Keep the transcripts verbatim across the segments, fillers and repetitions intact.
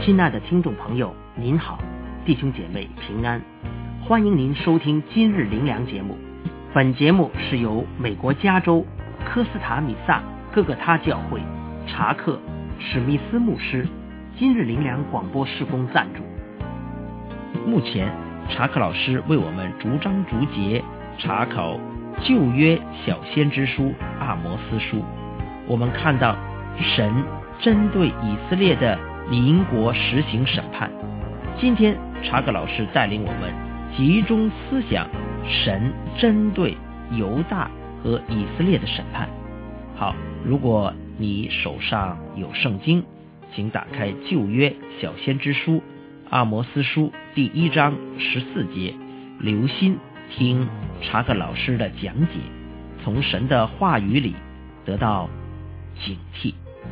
亲爱的听众朋友，您好，弟兄姐妹平安，欢迎您收听今日灵粮节目。本节目是由美国加州科斯塔米萨各个他教会查克史密斯牧师今日灵粮广播事工赞助。目前查克老师为我们逐章逐节查考旧约小先知书阿摩司书，我们看到神针对以色列的邻国实行审判。今天查克老师带领我们集中思想神针对犹大和以色列的审判。好，如果你手上有圣经，请打开旧约小先知书阿摩司书第一章十四节，留心听查克老师的讲解，从神的话语里得到警惕。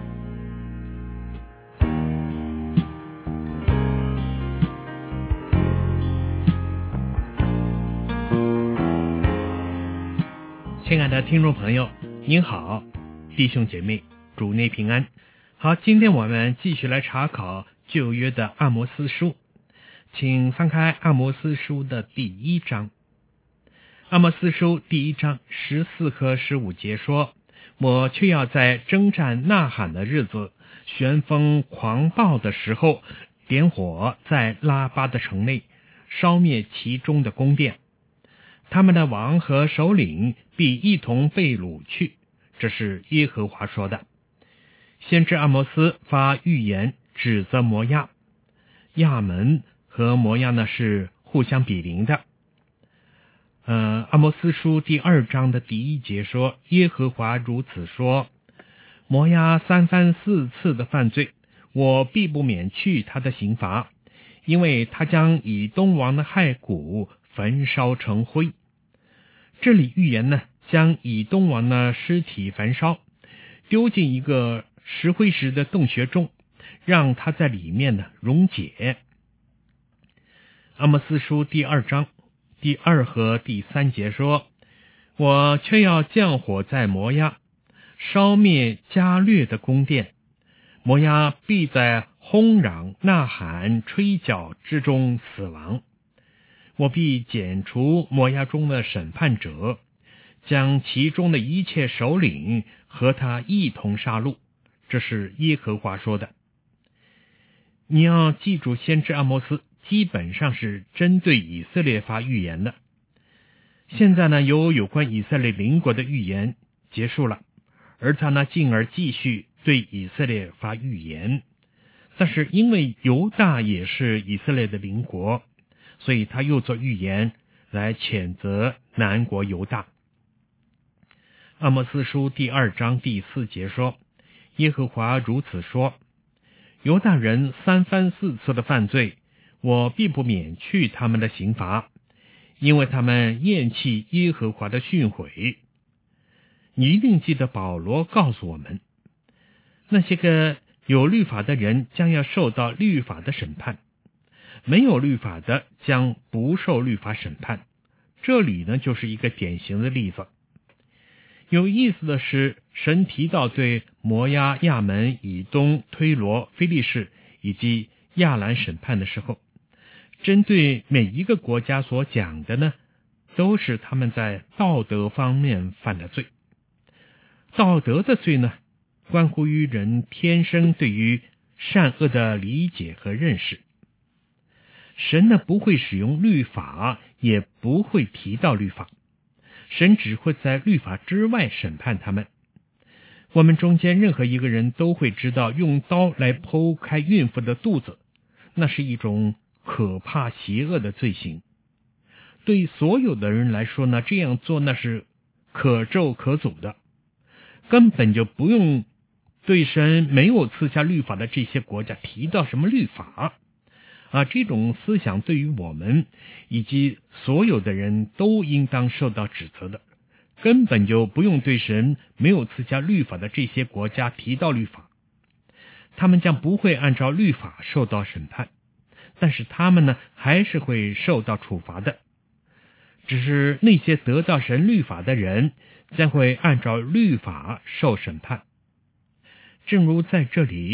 亲爱的听众朋友，您好，弟兄姐妹，主内平安。好，今天我们继续来查考旧约的阿摩司书，请翻开阿摩司书的第一章。阿摩司书第一章十四和十五节说，我却要在征战呐喊的日子，旋风狂暴的时候，点火在拉巴的城内，烧灭其中的宫殿。他们的王和首领必一同被掳去，这是耶和华说的。先知阿摩斯发预言指责摩押，亚门和摩押呢是互相比邻的。呃，阿摩斯书第二章的第一节说，耶和华如此说，摩押三番四次的犯罪，我必不免去他的刑罚，因为他将以东王的骸骨焚烧成灰。这里预言呢，将以东王的尸体焚烧，丢进一个石灰石的洞穴中，让他在里面呢溶解。阿摩司书第二章第二和第三节说，我却要降火在摩押，烧灭加略的宫殿，摩押必在轰嚷呐喊吹角之中死亡。我必剪除摩押中的审判者，将其中的一切首领和他一同杀戮，这是耶和华说的。你要记住，先知阿摩斯基本上是针对以色列发预言的。现在呢，有有关以色列邻国的预言结束了，而他呢进而继续对以色列发预言。但是因为犹大也是以色列的邻国，所以他又做预言来谴责南国犹大。阿摩司书第二章第四节说，耶和华如此说，犹大人三番四次的犯罪，我必不免去他们的刑罚，因为他们厌弃耶和华的训诲。你一定记得保罗告诉我们，那些个有律法的人将要受到律法的审判，没有律法的将不受律法审判。这里呢就是一个典型的例子。有意思的是，神提到对摩押、亚门、以东、推罗、非利士以及亚兰审判的时候，针对每一个国家所讲的呢，都是他们在道德方面犯的罪。道德的罪呢，关乎于人天生对于善恶的理解和认识。神呢不会使用律法，也不会提到律法，神只会在律法之外审判他们。我们中间任何一个人都会知道，用刀来剖开孕妇的肚子，那是一种可怕邪恶的罪行。对所有的人来说呢，这样做那是可咒可诅的，根本就不用对神没有赐下律法的这些国家提到什么律法啊，这种思想对于我们以及所有的人都应当受到指责的，根本就不用对神没有赐下律法的这些国家提到律法。他们将不会按照律法受到审判，但是他们呢还是会受到处罚的。只是那些得到神律法的人将会按照律法受审判。正如在这里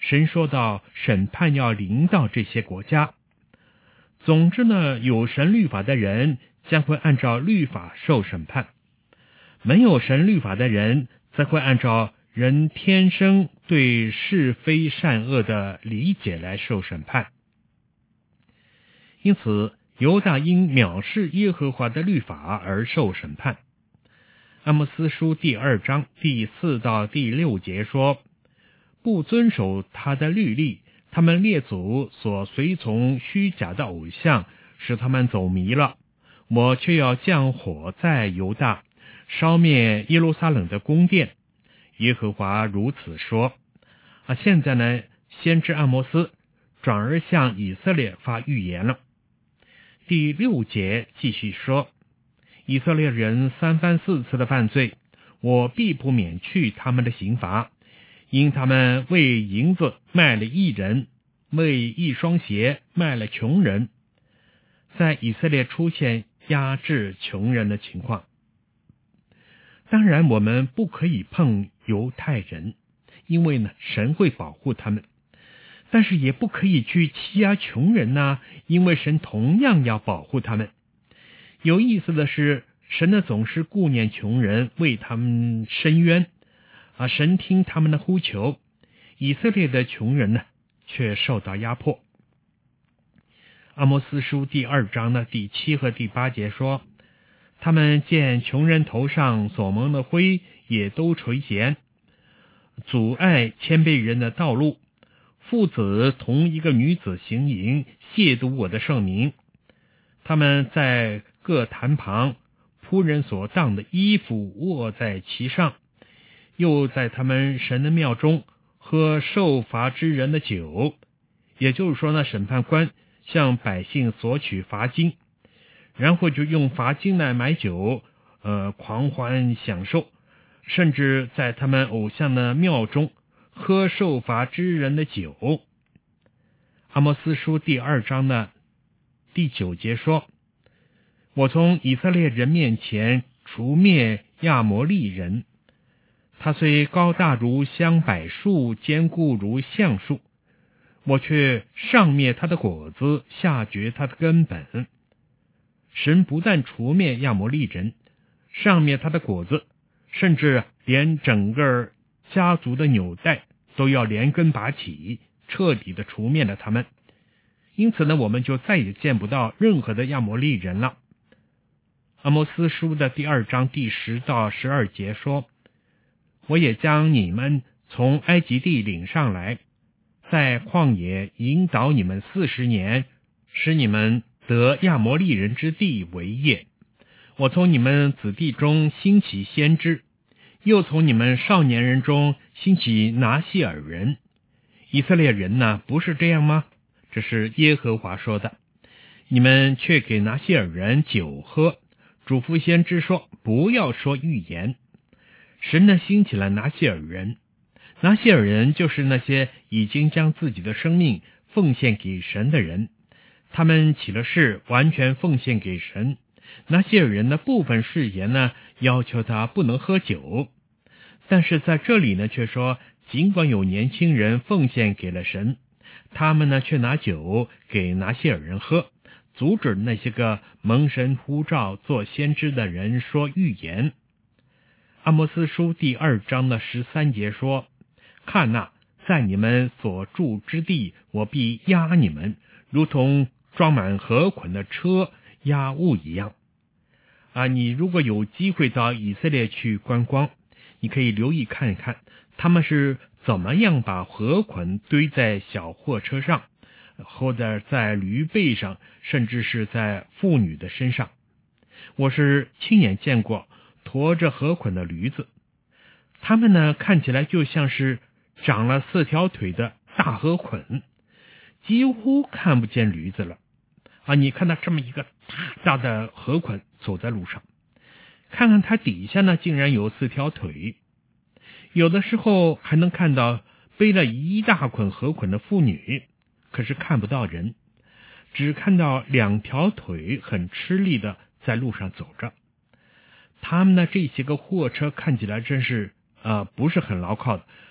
神说到审判要临到这些国家。总之呢，有神律法的人将会按照律法受审判，没有神律法的人则会按照人天生对是非善恶的理解来受审判。因此犹大因藐视耶和华的律法而受审判。阿摩斯书第二章第四到第六节说，不遵守他的律例，他们列祖所随从虚假的偶像，使他们走迷了。我却要降火在犹大，烧灭耶路撒冷的宫殿。耶和华如此说。啊，现在呢，先知阿摩斯转而向以色列发预言了。第六节继续说，以色列人三番四次的犯罪，我必不免去他们的刑罚，因他们为银子卖了一人，为一双鞋卖了穷人。在以色列出现压制穷人的情况。当然我们不可以碰犹太人，因为呢神会保护他们，但是也不可以去欺压穷人呐、啊，因为神同样要保护他们。有意思的是，神呢总是顾念穷人，为他们伸冤啊，神听他们的呼求。以色列的穷人呢却受到压迫。阿摩斯书第二章的第七和第八节说，他们见穷人头上所蒙的灰，也都垂涎，阻碍谦卑人的道路。父子同一个女子行淫，亵渎我的圣名。他们在各坛旁仆人所当的衣服卧在其上，又在他们神的庙中喝受罚之人的酒。也就是说呢，审判官向百姓索取罚金，然后就用罚金来买酒，呃，狂欢享受，甚至在他们偶像的庙中喝受罚之人的酒。阿摩斯书第二章的第九节说，我从以色列人面前除灭亚摩利人，他虽高大如香柏树，坚固如橡树，我却上灭他的果子，下绝他的根本。神不但除灭亚摩利人，上灭他的果子，甚至连整个家族的纽带都要连根拔起，彻底的除灭了他们。因此呢，我们就再也见不到任何的亚摩利人了。阿摩斯书的第二章第十到十二节说，我也将你们从埃及地领上来，在旷野引导你们四十年，使你们得亚摩利人之地为业。我从你们子弟中兴起先知，又从你们少年人中兴起拿西尔人。以色列人呢，不是这样吗？这是耶和华说的。你们却给拿西尔人酒喝，嘱咐先知说，不要说预言。神呢兴起了拿西尔人，拿西尔人就是那些已经将自己的生命奉献给神的人，他们起了誓，完全奉献给神。拿西尔人的部分誓言呢，要求他不能喝酒，但是在这里呢，却说尽管有年轻人奉献给了神，他们呢却拿酒给拿西尔人喝，阻止那些个蒙神呼召做先知的人说预言。阿摩斯书第二章的十三节说，看哪，在你们所住之地，我必压你们，如同装满禾捆的车压物一样。啊，你如果有机会到以色列去观光，你可以留意看一看，他们是怎么样把禾捆堆在小货车上，或者在驴背上，甚至是在妇女的身上。我是亲眼见过驮着禾捆的驴子，他们呢看起来就像是长了四条腿的大禾捆，几乎看不见驴子了。啊，你看到这么一个大大的禾捆走在路上，看看它底下呢竟然有四条腿，有的时候还能看到背了一大捆禾捆的妇女，可是看不到人，只看到两条腿很吃力的在路上走着。他们呢这些个货车看起来真是呃不是很牢靠的，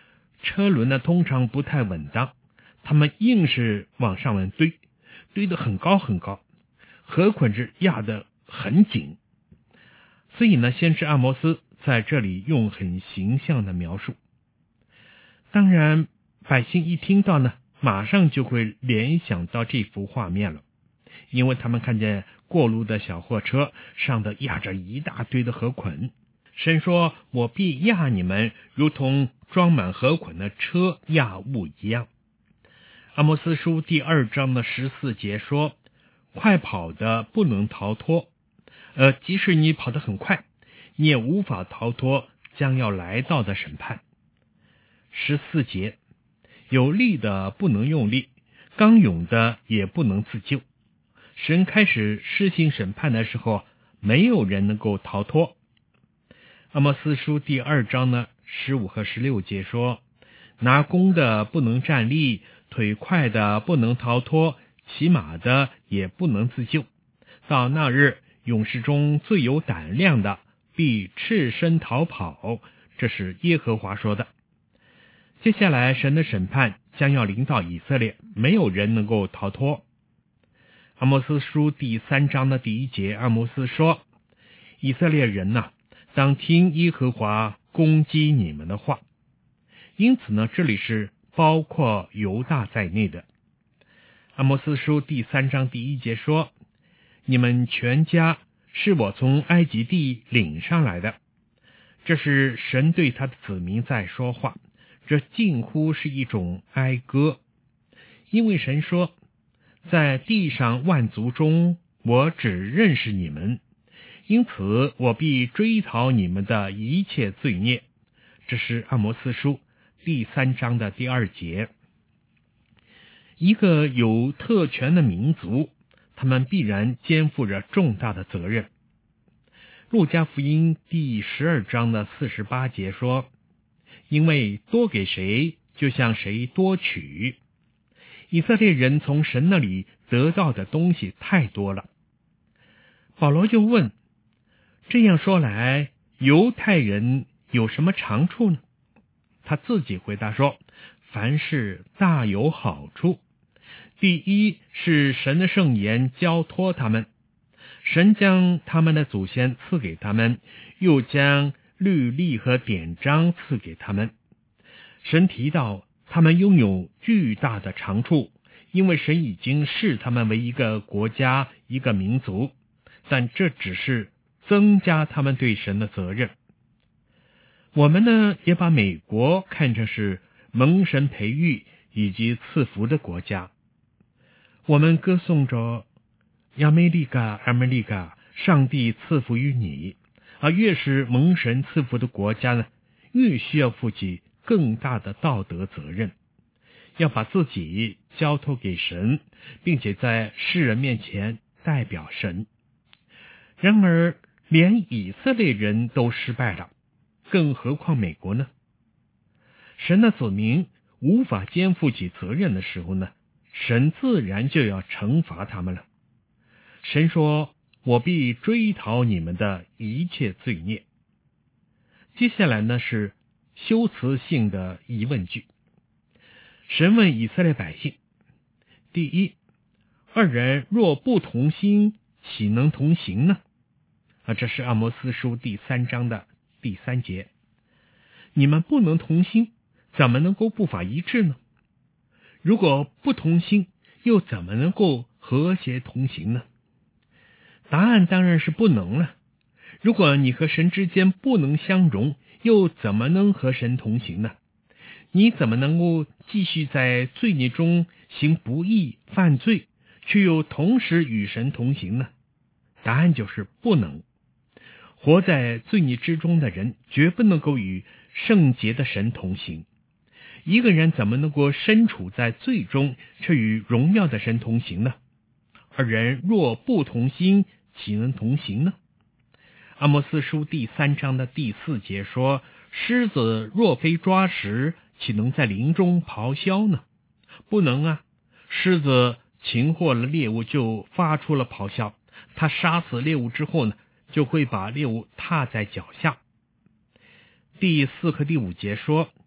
车轮呢通常不太稳当，他们硬是往上面堆，堆得很高很高，河捆是压得很紧。所以呢，先知阿摩斯在这里用很形象的描述。当然百姓一听到呢，马上就会联想到这幅画面了，因为他们看见过路的小货车上的压着一大堆的河捆。神说，我必压你们如同装满河捆的车压物一样。阿摩斯书第二章的十四节说，快跑的不能逃脱，呃，即使你跑得很快，你也无法逃脱将要来到的审判。十四节，有力的不能用力，刚勇的也不能自救。神开始施行审判的时候，没有人能够逃脱。阿摩斯书第二章呢，十五和十六节说，拿弓的不能站立，腿快的不能逃脱，骑马的也不能自救。到那日，勇士中最有胆量的必赤身逃跑，这是耶和华说的。接下来神的审判将要临到以色列，没有人能够逃脱。阿摩斯书第三章的第一节，阿摩斯说，以色列人呐、啊，当听耶和华攻击你们的话。因此呢，这里是包括犹大在内的。阿摩斯书第三章第一节说，你们全家是我从埃及地领上来的。这是神对他的子民在说话，这近乎是一种哀歌。因为神说，在地上万族中，我只认识你们，因此我必追讨你们的一切罪孽。这是阿摩斯书第三章的第二节。一个有特权的民族，他们必然肩负着重大的责任。路加福音第十二章的四十八节说，因为多给谁，就向谁多取。以色列人从神那里得到的东西太多了。保罗就问，这样说来，犹太人有什么长处呢？他自己回答说，凡事大有好处。第一是神的圣言交托他们，神将他们的祖先赐给他们，又将律例和典章赐给他们。神提到他们拥有巨大的长处，因为神已经视他们为一个国家，一个民族，但这只是增加他们对神的责任。我们呢，也把美国看成是蒙神培育以及赐福的国家。我们歌颂着亚美利嘎亚美利嘎，上帝赐福于你。而越是蒙神赐福的国家呢，越需要负起更大的道德责任，要把自己交托给神，并且在世人面前代表神。然而连以色列人都失败了，更何况美国呢？神的子民无法肩负起责任的时候呢，神自然就要惩罚他们了。神说，我必追讨你们的一切罪孽。接下来呢是修辞性的疑问句。神问以色列百姓，第一，二人若不同心，岂能同行呢？啊，这是阿摩斯书第三章的第三节。你们不能同心，怎么能够不法一致呢？如果不同心，又怎么能够和谐同行呢？答案当然是不能了。如果你和神之间不能相容，又怎么能和神同行呢？你怎么能够继续在罪孽中行不义犯罪，却又同时与神同行呢？答案就是不能。活在罪孽之中的人，绝不能够与圣洁的神同行。一个人怎么能够身处在罪中，却与荣耀的神同行呢？二人若不同心，岂能同行呢？阿摩斯书第三章的第四节说，狮子若非抓食，岂能在林中咆哮呢？不能啊！狮子擒获了猎物就发出了咆哮，他杀死猎物之后呢，就会把猎物踏在脚下。第四和第五节说，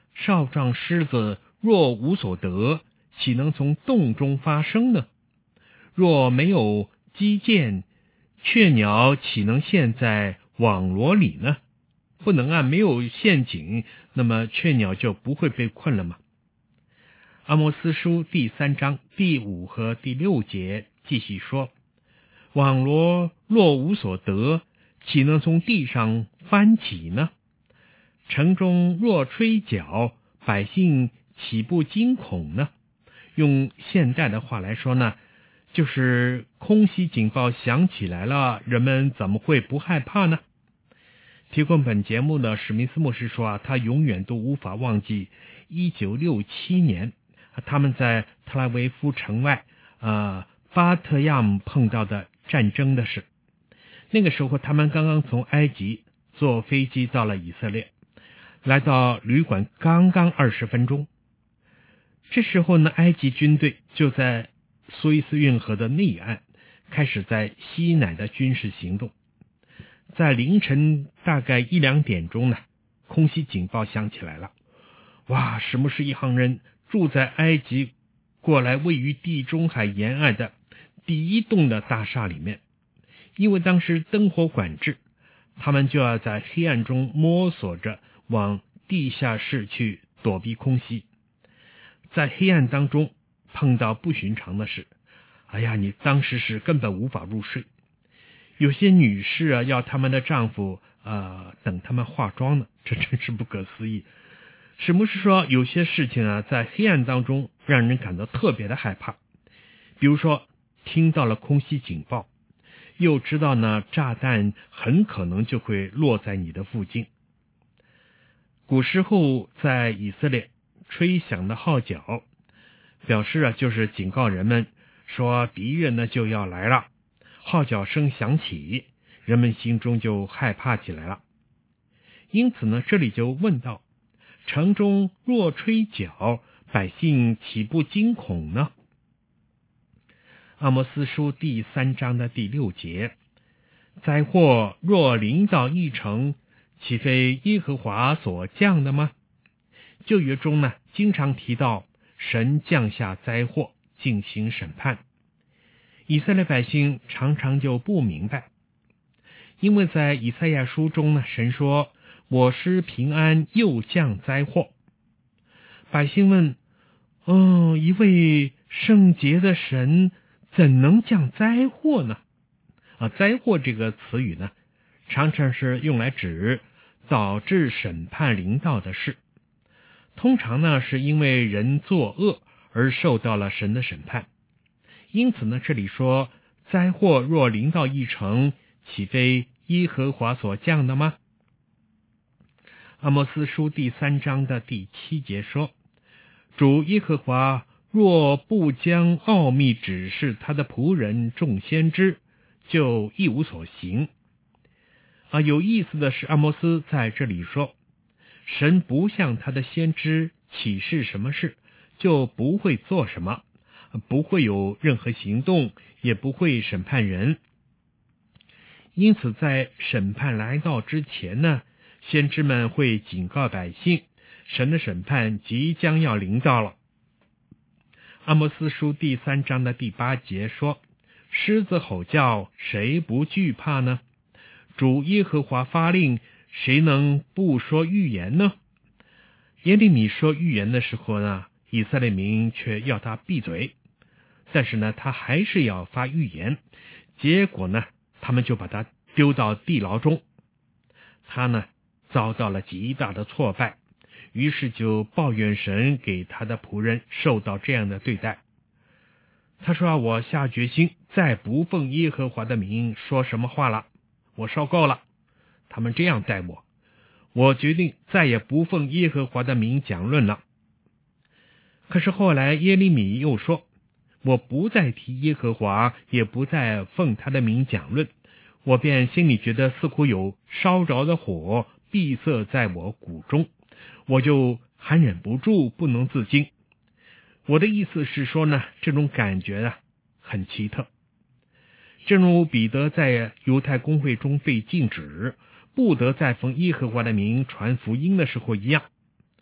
少壮狮子若无所得，岂能从洞中发生呢？若没有机箭，雀鸟岂能陷在网罗里呢？不能啊，没有陷阱，那么雀鸟就不会被困了吗？阿摩斯书第三章第五和第六节继续说，网罗若无所得，岂能从地上翻起呢？城中若吹角，百姓岂不惊恐呢？用现代的话来说呢，就是空袭警报响起来了，人们怎么会不害怕呢？提供本节目的史密斯牧师说啊，他永远都无法忘记一九六七年他们在特拉维夫城外呃巴特亚姆碰到的战争的事。那个时候他们刚刚从埃及坐飞机到了以色列，来到旅馆刚刚二十分钟。这时候呢，埃及军队就在苏伊士运河的内岸开始在西乃的军事行动。在凌晨大概一两点钟呢，空袭警报响起来了。哇，什么是一行人住在埃及过来位于地中海沿岸的第一栋的大厦里面。因为当时灯火管制，他们就要在黑暗中摸索着往地下室去躲避空袭。在黑暗当中碰到不寻常的事，哎呀，你当时是根本无法入睡。有些女士啊，要他们的丈夫呃等他们化妆呢，这真是不可思议。史牧师说，有些事情啊，在黑暗当中让人感到特别的害怕。比如说，听到了空袭警报，又知道呢炸弹很可能就会落在你的附近。古时候在以色列吹响的号角，表示啊就是警告人们说敌人呢就要来了。号角声响起，人们心中就害怕起来了。因此呢，这里就问到，城中若吹角，百姓岂不惊恐呢？阿摩斯书第三章的第六节，灾祸若临到一城，岂非耶和华所降的吗？旧约中呢，经常提到神降下灾祸进行审判。以色列百姓常常就不明白，因为在以赛亚书中呢，神说我施平安又降灾祸。百姓问，哦，一位圣洁的神怎能降灾祸呢？啊，灾祸这个词语呢，常常是用来指导致审判临到的事。通常呢，是因为人作恶而受到了神的审判。因此呢，这里说灾祸若临到一城，岂非耶和华所降的吗？阿摩斯书第三章的第七节说，主耶和华若不将奥秘指示他的仆人众先知，就一无所行。啊，有意思的是，阿摩斯在这里说，神不向他的先知启示什么事，就不会做什么，不会有任何行动，也不会审判人。因此在审判来到之前呢，先知们会警告百姓，神的审判即将要临到了。阿摩斯书第三章的第八节说，狮子吼叫，谁不惧怕呢？主耶和华发令，谁能不说预言呢？耶利米说预言的时候呢，以色列民却要他闭嘴，但是呢，他还是要发预言。结果呢，他们就把他丢到地牢中。他呢，遭到了极大的挫败，于是就抱怨神给他的仆人受到这样的对待。他说啊，我下决心再不奉耶和华的名说什么话了，我受够了，他们这样待我，我决定再也不奉耶和华的名讲论了。可是后来耶利米又说，我不再提耶和华，也不再奉他的名讲论，我便心里觉得似乎有烧着的火闭塞在我骨中，我就含忍不住，不能自禁。我的意思是说呢，这种感觉啊很奇特。正如彼得在犹太公会中被禁止不得再奉耶和华的名传福音的时候一样，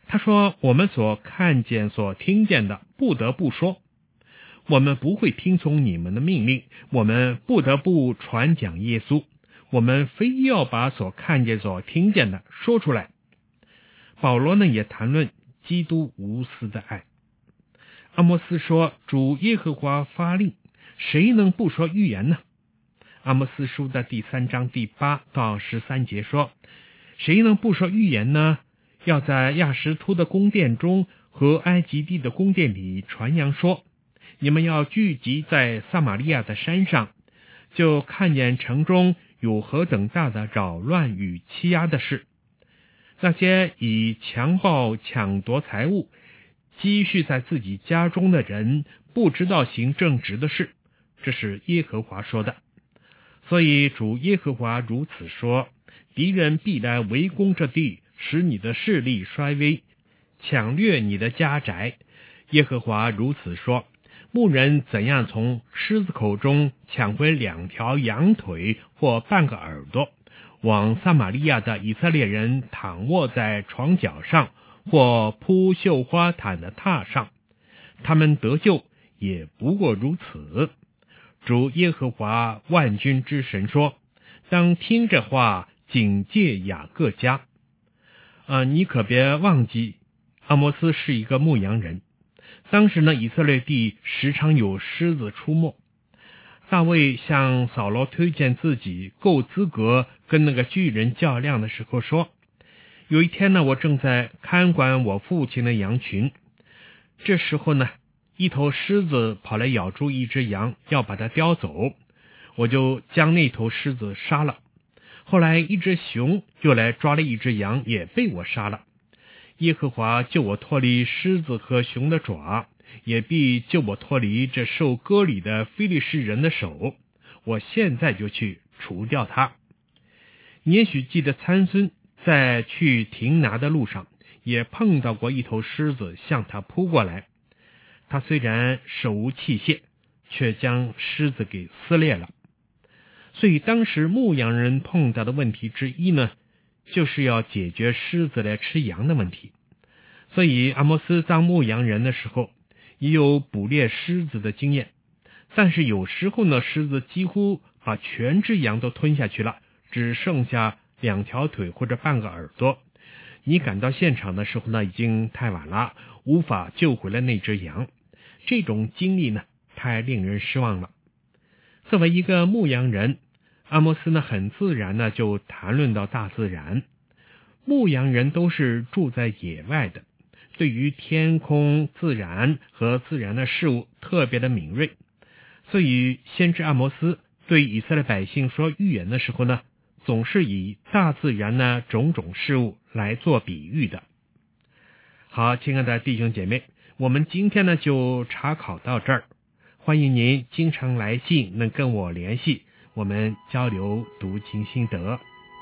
他说，我们所看见所听见的不得不说，我们不会听从你们的命令，我们不得不传讲耶稣，我们非要把所看见所听见的说出来。保罗呢也谈论基督无私的爱。阿摩斯说，主耶和华发令，谁能不说预言呢？阿摩斯书的第三章第八到十三节说，谁能不说预言呢？要在亚实突的宫殿中和埃及地的宫殿里传扬说，你们要聚集在撒玛利亚的山上，就看见城中有何等大的扰乱与欺压的事。那些以强暴抢夺财物积蓄在自己家中的人，不知道行正直的事，这是耶和华说的。所以主耶和华如此说，敌人必来围攻这地，使你的势力衰微，抢掠你的家宅。耶和华如此说，牧人怎样从狮子口中抢回两条羊腿或半个耳朵，往撒玛利亚的以色列人躺卧在床脚上，或铺绣花毯的榻上，他们得救也不过如此。主耶和华万军之神说，当听这话，警戒雅各家。啊，你可别忘记，阿摩斯是一个牧羊人。当时呢，以色列地时常有狮子出没。大卫向扫罗推荐自己够资格跟那个巨人较量的时候说，有一天呢，我正在看管我父亲的羊群，这时候呢，一头狮子跑来咬住一只羊，要把它叼走，我就将那头狮子杀了。后来一只熊又来抓了一只羊，也被我杀了。耶和华救我脱离狮子和熊的爪，也必救我脱离这受割礼的非利士人的手。我现在就去除掉他。你也许记得参孙在去亭拿的路上，也碰到过一头狮子向他扑过来。他虽然手无器械，却将狮子给撕裂了。所以当时牧羊人碰到的问题之一呢，就是要解决狮子来吃羊的问题。所以阿摩斯当牧羊人的时候，也有捕猎狮子的经验。但是有时候呢，狮子几乎把全只羊都吞下去了，只剩下两条腿或者半个耳朵。你赶到现场的时候呢，已经太晚了，无法救回了那只羊。这种经历呢，太令人失望了。作为一个牧羊人，阿摩斯呢很自然的就谈论到大自然。牧羊人都是住在野外的，对于天空、自然和自然的事物特别的敏锐。所以先知阿摩斯对以色列百姓说预言的时候呢，总是以大自然的种种事物来做比喻的。好，亲爱的弟兄姐妹，我们今天呢就查考到这儿。欢迎您经常来信能跟我联系，我们交流读经心得。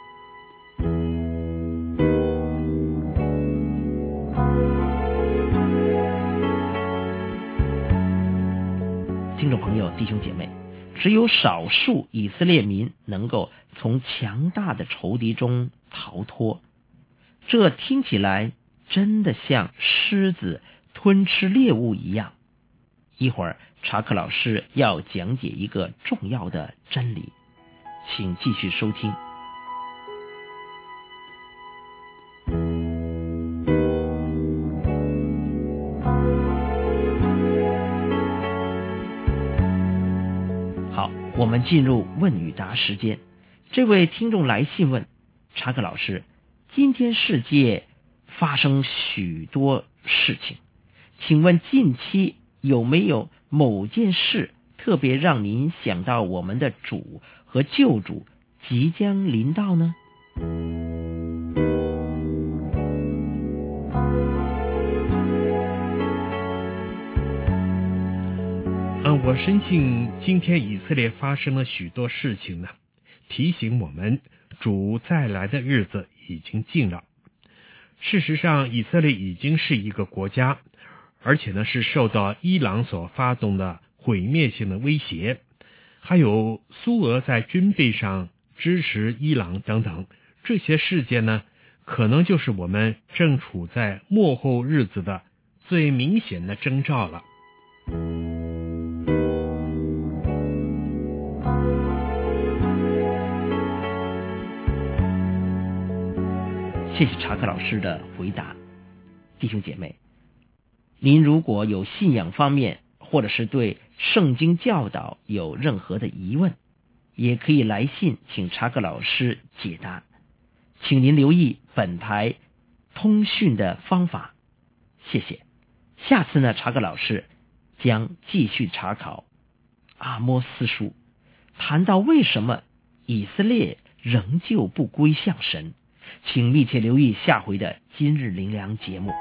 听众朋友、弟兄姐妹，只有少数以色列民能够从强大的仇敌中逃脱，这听起来真的像狮子吞吃猎物一样。一会儿查克老师要讲解一个重要的真理，请继续收听。好，我们进入问与答时间。这位听众来信问，查克老师，今天世界发生许多事情，请问近期有没有某件事特别让您想到我们的主和救主即将临到呢？ 嗯，我深信今天以色列发生了许多事情呢，提醒我们主再来的日子已经近了。事实上，以色列已经是一个国家，而且呢是受到伊朗所发动的毁灭性的威胁，还有苏俄在军备上支持伊朗等等，这些事件呢可能就是我们正处在末后日子的最明显的征兆了。 谢谢查克老师的回答。弟兄姐妹，您如果有信仰方面或者是对圣经教导有任何的疑问，也可以来信请查克老师解答。请您留意本台通讯的方法。谢谢。下次呢，查克老师将继续查考阿摩司书，谈到为什么以色列仍旧不归向神。请密切留意下回的今日灵粮节目。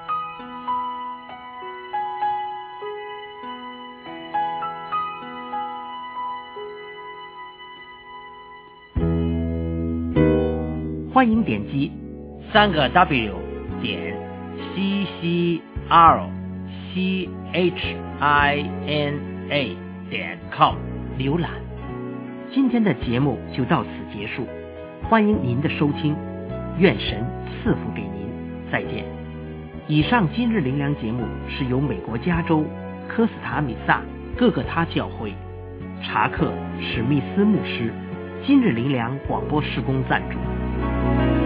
欢迎点击三个 W 点 C C R C H I N A 点 com 浏览。今天的节目就到此结束，欢迎您的收听，愿神赐福给您，再见。以上今日灵粮节目是由美国加州科斯塔米萨各个他教会查克史密斯牧师今日灵粮广播事工赞助。